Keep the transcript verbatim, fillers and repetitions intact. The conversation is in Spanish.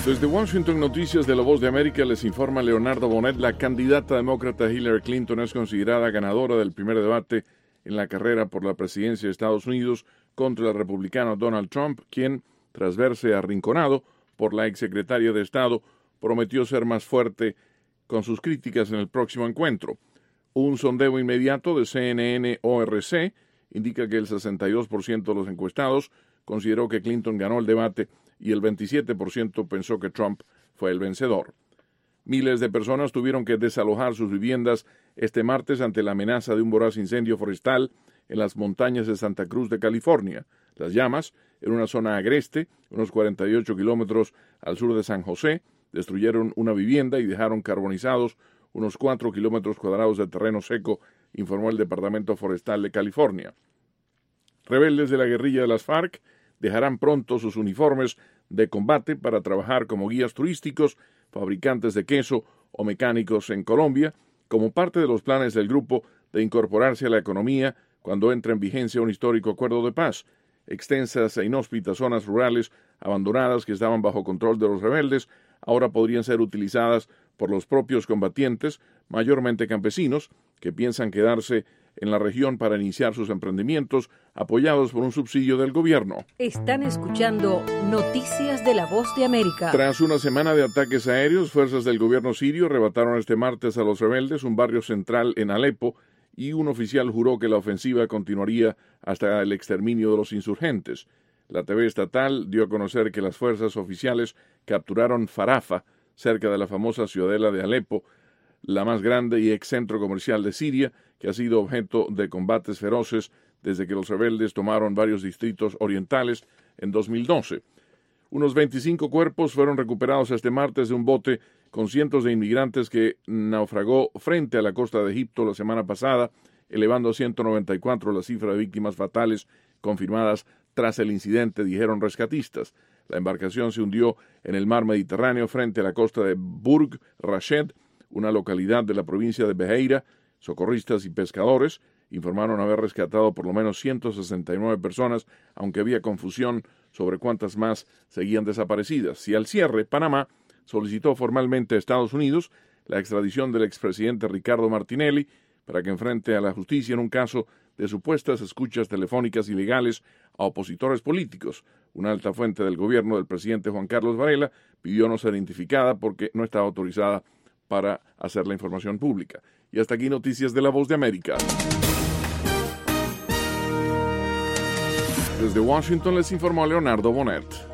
Desde Washington, Noticias de La Voz de América, les informa Leonardo Bonet. La candidata demócrata Hillary Clinton es considerada ganadora del primer debate en la carrera por la presidencia de Estados Unidos contra el republicano Donald Trump, quien, tras verse arrinconado por la exsecretaria de Estado, prometió ser más fuerte con sus críticas en el próximo encuentro. Un sondeo inmediato de C N N O R C indica que el sesenta y dos por ciento de los encuestados consideró que Clinton ganó el debate y el veintisiete por ciento pensó que Trump fue el vencedor. Miles de personas tuvieron que desalojar sus viviendas este martes ante la amenaza de un voraz incendio forestal en las montañas de Santa Cruz de California. Las llamas, en una zona agreste, unos cuarenta y ocho kilómetros al sur de San José, destruyeron una vivienda y dejaron carbonizados unos cuatro kilómetros cuadrados de terreno seco, informó el Departamento Forestal de California. Rebeldes de la guerrilla de las FARC dejarán pronto sus uniformes de combate para trabajar como guías turísticos, fabricantes de queso o mecánicos en Colombia, como parte de los planes del grupo de incorporarse a la economía cuando entre en vigencia un histórico acuerdo de paz. Extensas e inhóspitas zonas rurales abandonadas que estaban bajo control de los rebeldes ahora podrían ser utilizadas por los propios combatientes, mayormente campesinos, que piensan quedarse en la región para iniciar sus emprendimientos apoyados por un subsidio del gobierno. Están escuchando Noticias de la Voz de América. Tras una semana de ataques aéreos, fuerzas del gobierno sirio arrebataron este martes a los rebeldes un barrio central en Alepo y un oficial juró que la ofensiva continuaría hasta el exterminio de los insurgentes. La T V estatal dio a conocer que las fuerzas oficiales capturaron Farafa, cerca de la famosa ciudadela de Alepo, la más grande y ex centro comercial de Siria, que ha sido objeto de combates feroces desde que los rebeldes tomaron varios distritos orientales en dos mil doce. Unos veinticinco cuerpos fueron recuperados este martes de un bote con cientos de inmigrantes que naufragó frente a la costa de Egipto la semana pasada, elevando a ciento noventa y cuatro la cifra de víctimas fatales confirmadas tras el incidente, dijeron rescatistas. La embarcación se hundió en el mar Mediterráneo frente a la costa de Burg Rashed, una localidad de la provincia de Beheira. Socorristas y pescadores informaron haber rescatado por lo menos ciento sesenta y nueve personas, aunque había confusión sobre cuántas más seguían desaparecidas. Y al cierre, Panamá solicitó formalmente a Estados Unidos la extradición del expresidente Ricardo Martinelli para que enfrente a la justicia en un caso de supuestas escuchas telefónicas ilegales a opositores políticos. Una alta fuente del gobierno del presidente Juan Carlos Varela pidió no ser identificada porque no estaba autorizada para hacer la información pública. Y hasta aquí Noticias de La Voz de América. Desde Washington les informó Leonardo Bonet.